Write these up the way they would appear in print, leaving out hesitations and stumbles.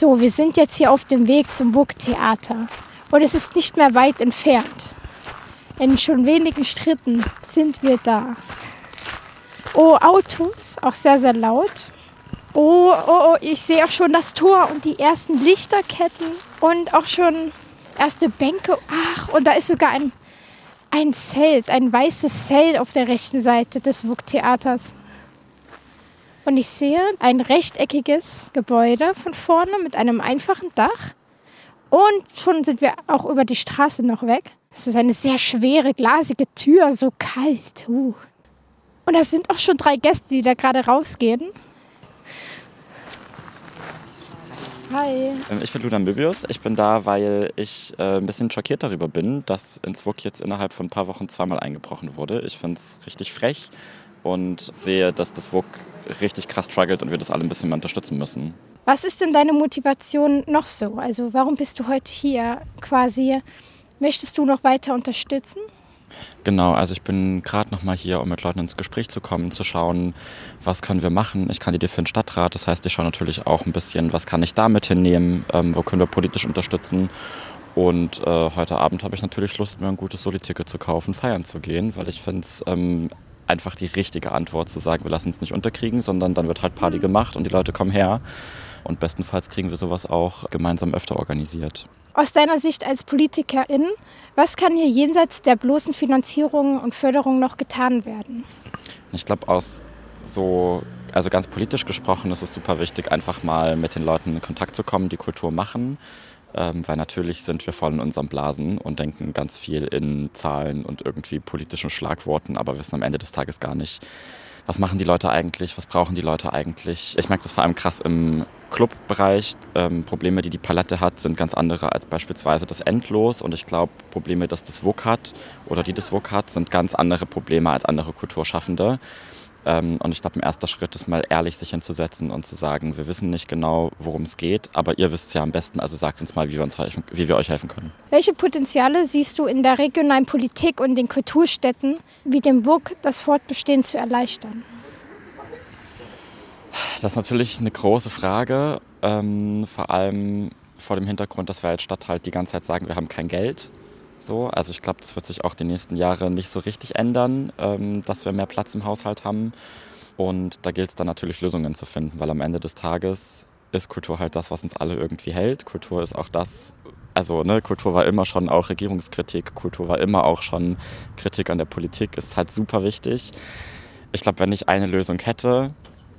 So, wir sind jetzt hier auf dem Weg zum Burgtheater und es ist nicht mehr weit entfernt. In schon wenigen Schritten sind wir da. Oh, Autos, auch sehr, sehr laut. Oh, ich sehe auch schon das Tor und die ersten Lichterketten und auch schon erste Bänke. Ach, und da ist sogar ein Zelt, ein weißes Zelt auf der rechten Seite des Burgtheaters. Und ich sehe ein rechteckiges Gebäude von vorne mit einem einfachen Dach. Und schon sind wir auch über die Straße noch weg. Es ist eine sehr schwere, glasige Tür, so kalt. Und da sind auch schon 3 Gäste, die da gerade rausgehen. Hi. Ich bin Ludan Möbius. Ich bin da, weil ich ein bisschen schockiert darüber bin, dass in Zwock jetzt innerhalb von ein paar Wochen 2-mal eingebrochen wurde. Ich finde es richtig frech und sehe, dass das Zwock richtig krass struggelt und wir das alle ein bisschen mehr unterstützen müssen. Was ist denn deine Motivation noch so? Also warum bist du heute hier quasi? Möchtest du noch weiter unterstützen? Genau, also ich bin gerade noch mal hier, um mit Leuten ins Gespräch zu kommen, zu schauen, was können wir machen. Ich kandidiere für den Stadtrat, das heißt, ich schaue natürlich auch ein bisschen, was kann ich damit hinnehmen, wo können wir politisch unterstützen. Und heute Abend habe ich natürlich Lust, mir ein gutes Soli-Ticket zu kaufen, feiern zu gehen, weil ich finde es einfach die richtige Antwort zu sagen, wir lassen uns nicht unterkriegen, sondern dann wird halt Party gemacht und die Leute kommen her. Und bestenfalls kriegen wir sowas auch gemeinsam öfter organisiert. Aus deiner Sicht als Politikerin, was kann hier jenseits der bloßen Finanzierung und Förderung noch getan werden? Ich glaube, also ganz politisch gesprochen ist es super wichtig, einfach mal mit den Leuten in Kontakt zu kommen, die Kultur machen. Weil natürlich sind wir voll in unserem Blasen und denken ganz viel in Zahlen und irgendwie politischen Schlagworten, aber wissen am Ende des Tages gar nicht, was machen die Leute eigentlich, was brauchen die Leute eigentlich. Ich merke das vor allem krass im Clubbereich. Probleme, die Palette hat, sind ganz andere als beispielsweise das Endlos. Und ich glaube, Probleme, das WUK hat oder die das WUK hat, sind ganz andere Probleme als andere Kulturschaffende. Und ich glaube, ein erster Schritt ist mal ehrlich sich hinzusetzen und zu sagen, wir wissen nicht genau, worum es geht, aber ihr wisst es ja am besten, also sagt uns mal, wie wir euch helfen können. Welche Potenziale siehst du in der regionalen Politik und den Kulturstädten wie dem WUK, das Fortbestehen zu erleichtern? Das ist natürlich eine große Frage, vor allem vor dem Hintergrund, dass wir als Stadt halt die ganze Zeit sagen, wir haben kein Geld. So, also ich glaube, das wird sich auch die nächsten Jahre nicht so richtig ändern, dass wir mehr Platz im Haushalt haben. Und da gilt es dann natürlich Lösungen zu finden, weil am Ende des Tages ist Kultur halt das, was uns alle irgendwie hält. Kultur ist auch das, Kultur war immer schon auch Regierungskritik, Kultur war immer auch schon Kritik an der Politik, ist halt super wichtig. Ich glaube, wenn ich eine Lösung hätte,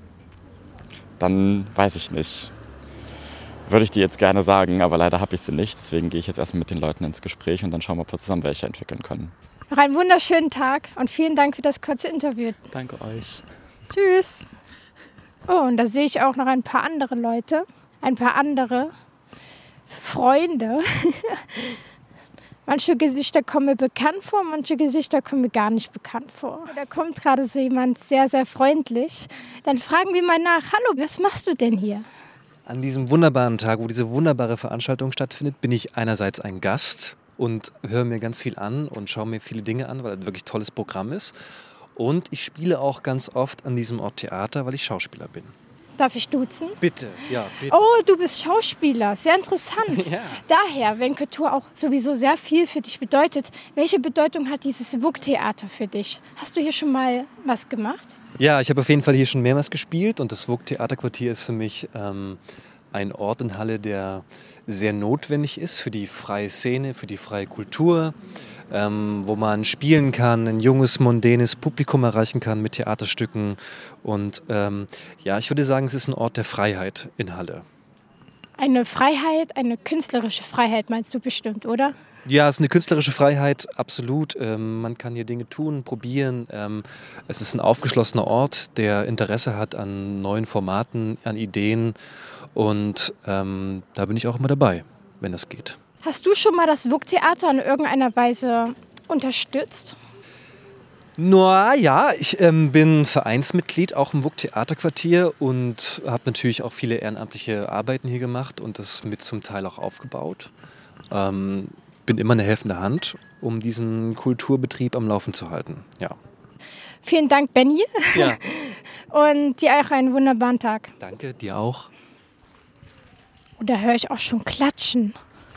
dann weiß ich nicht. Würde ich die jetzt gerne sagen, aber leider habe ich sie nicht. Deswegen gehe ich jetzt erstmal mit den Leuten ins Gespräch und dann schauen wir, ob wir zusammen welche entwickeln können. Noch einen wunderschönen Tag und vielen Dank für das kurze Interview. Danke euch. Tschüss. Oh, und da sehe ich auch noch ein paar andere Leute, ein paar andere Freunde. Manche Gesichter kommen mir bekannt vor, manche Gesichter kommen mir gar nicht bekannt vor. Da kommt gerade so jemand sehr, sehr freundlich. Dann fragen wir mal nach, hallo, was machst du denn hier? An diesem wunderbaren Tag, wo diese wunderbare Veranstaltung stattfindet, bin ich einerseits ein Gast und höre mir ganz viel an und schaue mir viele Dinge an, weil es ein wirklich tolles Programm ist. Und ich spiele auch ganz oft an diesem Ort Theater, weil ich Schauspieler bin. Darf ich duzen? Bitte, ja, bitte. Oh, du bist Schauspieler. Sehr interessant. Ja. Daher, wenn Kultur auch sowieso sehr viel für dich bedeutet, welche Bedeutung hat dieses WUK-Theater für dich? Hast du hier schon mal was gemacht? Ja, ich habe auf jeden Fall hier schon mehrmals gespielt und das WUK-Theaterquartier ist für mich ein Ort in Halle, der sehr notwendig ist für die freie Szene, für die freie Kultur, wo man spielen kann, ein junges, mondänes Publikum erreichen kann mit Theaterstücken. Und ich würde sagen, es ist ein Ort der Freiheit in Halle. Eine Freiheit, eine künstlerische Freiheit meinst du bestimmt, oder? Ja, es ist eine künstlerische Freiheit, absolut. Man kann hier Dinge tun, probieren. Es ist ein aufgeschlossener Ort, der Interesse hat an neuen Formaten, an Ideen. Und da bin ich auch immer dabei, wenn das geht. Hast du schon mal das WUK-Theater in irgendeiner Weise unterstützt? Ja, ich bin Vereinsmitglied auch im WUK-Theaterquartier und habe natürlich auch viele ehrenamtliche Arbeiten hier gemacht und das mit zum Teil auch aufgebaut. Bin immer eine helfende Hand, um diesen Kulturbetrieb am Laufen zu halten. Ja. Vielen Dank, Benny. Ja. Und dir auch einen wunderbaren Tag. Danke, dir auch. Und da höre ich auch schon Klatschen.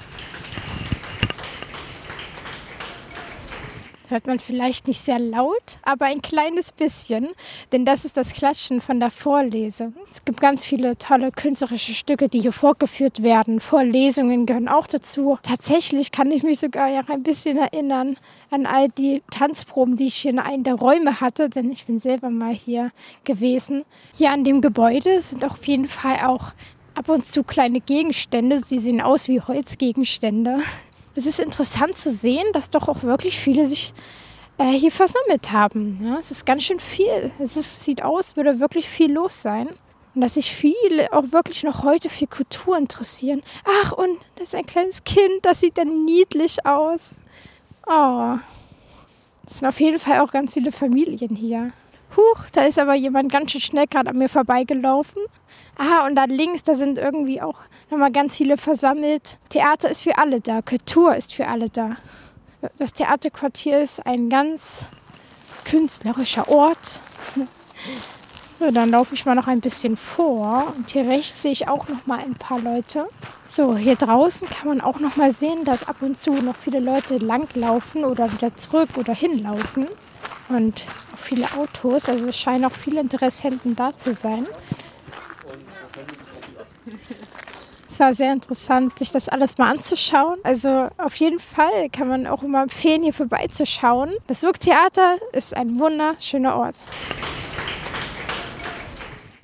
Hört man vielleicht nicht sehr laut, aber ein kleines bisschen, denn das ist das Klatschen von der Vorlesung. Es gibt ganz viele tolle künstlerische Stücke, die hier vorgeführt werden. Vorlesungen gehören auch dazu. Tatsächlich kann ich mich sogar ja ein bisschen erinnern an all die Tanzproben, die ich hier in einem der Räume hatte, denn ich bin selber mal hier gewesen. Hier an dem Gebäude sind auf jeden Fall auch ab und zu kleine Gegenstände. Sie sehen aus wie Holzgegenstände. Es ist interessant zu sehen, dass doch auch wirklich viele sich hier versammelt haben. Ja, es ist ganz schön viel. Sieht aus, würde wirklich viel los sein. Und dass sich viele auch wirklich noch heute für Kultur interessieren. Ach, und das ist ein kleines Kind, das sieht dann niedlich aus. Oh, es sind auf jeden Fall auch ganz viele Familien hier. Huch, da ist aber jemand ganz schön schnell gerade an mir vorbeigelaufen. Ah, und da links, da sind irgendwie auch nochmal ganz viele versammelt. Theater ist für alle da, Kultur ist für alle da. Das Theaterquartier ist ein ganz künstlerischer Ort. So, dann laufe ich mal noch ein bisschen vor. Und hier rechts sehe ich auch noch mal ein paar Leute. So, hier draußen kann man auch noch mal sehen, dass ab und zu noch viele Leute langlaufen oder wieder zurück oder hinlaufen. Und auch viele Autos, also es scheinen auch viele Interessenten da zu sein. Es war sehr interessant, sich das alles mal anzuschauen. Also auf jeden Fall kann man auch immer empfehlen, hier vorbeizuschauen. Das Burgtheater ist ein wunderschöner Ort.